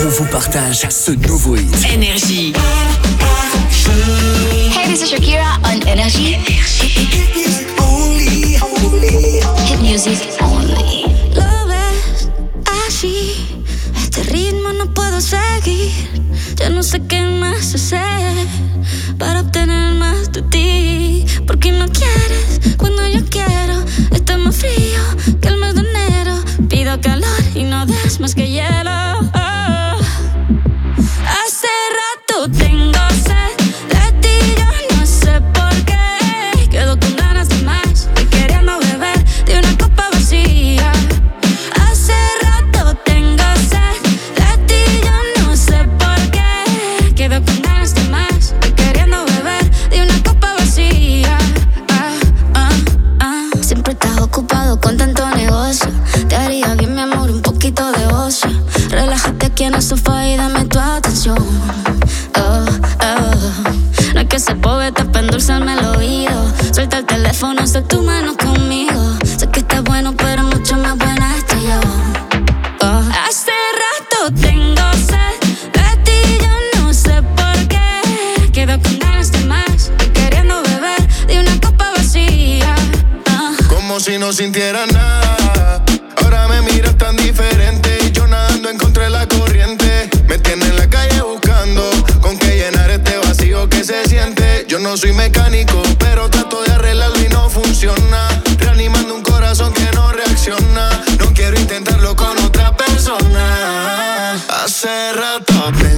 on vous partage ce nouveau hit. Énergie. Hey, this is Shakira on Energy. Hit music only. Lo ves así, este ritmo no puedo seguir. Ya no sé qué más hacer para obtener más de ti. Porque no quieres cuando yo quiero. Está más frío que el mes de enero. Pido calor y no des más que hielo. Hace rato tengo sed de ti, yo no sé por qué. Quedo con ganas de más, estoy queriendo beber de una copa vacía. Hace rato tengo sed de ti, yo no sé por qué. Quedo con ganas de más, estoy queriendo beber de una copa vacía. Siempre estás ocupado con tanto negocio. Te haría bien, mi amor, un poquito de ocio. Relájate aquí en el sofá y dame tu atención. No hay que ser poeta para endulzarme el oído. Suelta el teléfono, haz tu mano conmigo. Sé que estás bueno, pero mucho más buena estoy yo. Hace rato tengo sed de ti, yo no sé por qué. Quedo con ganas de más, queriendo beber de una copa vacía. Como si no sintiera nada. Ahora me miras tan diferente y yo nadando en contra de la corriente. Me tiene en la calle buscando con qué llenar este vacío que se siente. Yo no soy mecánico, pero trato de arreglarlo y no funciona. Reanimando un corazón que no reacciona. No quiero intentarlo con otra persona. Hace rato